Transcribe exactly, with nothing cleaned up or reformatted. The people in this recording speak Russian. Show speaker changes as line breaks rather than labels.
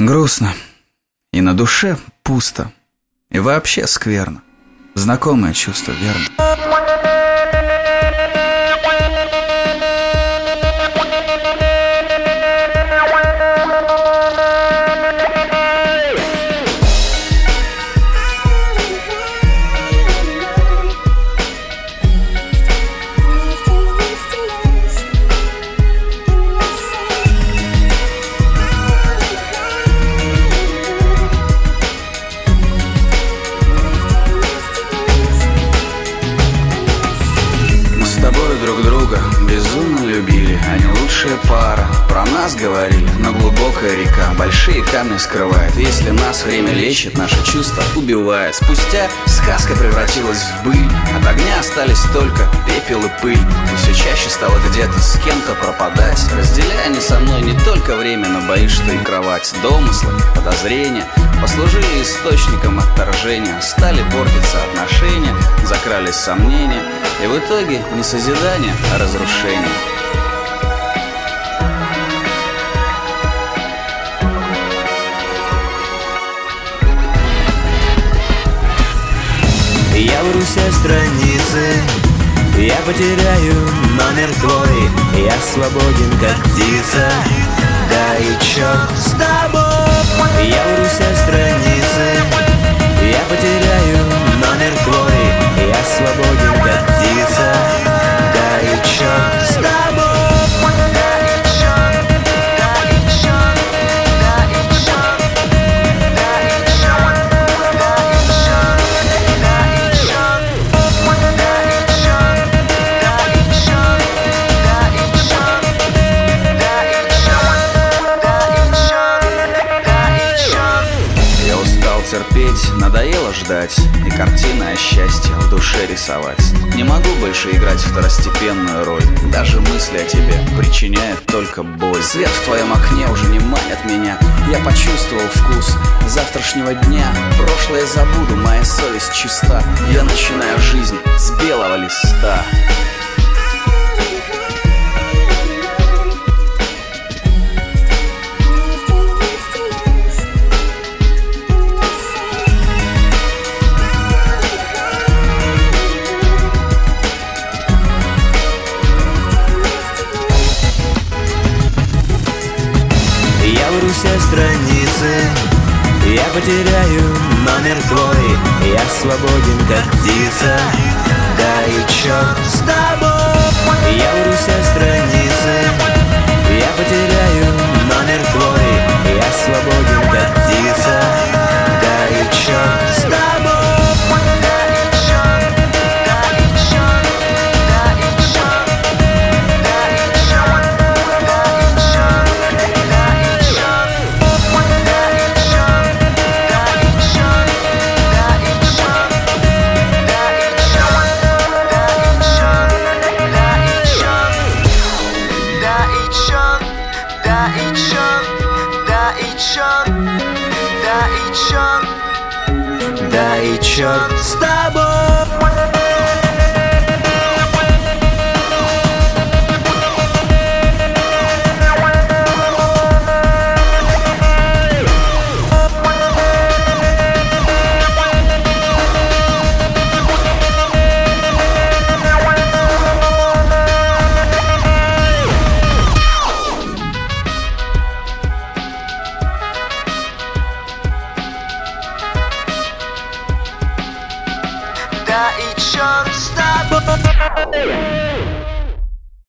Грустно. И на душе пусто. И вообще скверно. Знакомое чувство, верно? Друг друга безумно любили, они лучшая пара. Про нас говорили, но глубокая река большие камни скрывает. Если нас время лечит, наши чувства убивает. Спустя сказка превратилась в быль, от огня остались только пепел и пыль. И все чаще стало где-то с кем-то пропадать, разделяя не со мной не только время, но боюсь, что и кровать. Домыслы, подозрения послужили источником отторжения, стали портиться отношения, закрались сомнения. И в итоге не созидание, а разрушение.
Я вру все страницы, я потеряю номер твой. Я свободен, как птица, да и черт с тобой. Я вру все страницы, я потеряю номер твой. Я свободен, как птица, да и черт с тобой.
Терпеть, надоело ждать, и картины о счастье в душе рисовать. Не могу больше играть второстепенную роль, даже мысли о тебе причиняют только боль. Свет в твоем окне уже не манит меня, я почувствовал вкус завтрашнего дня. Прошлое забуду, моя совесть чиста, я начинаю жизнь с белого листа.
Я вру все страницы, я потеряю номер твой. Я свободен, как птица, да и черт с тобой. Я вру все страницы, я потеряю номер твой. Я свободен, как птица, да и черт с тобой. Да и черт с тобой. Да и черт с тобой.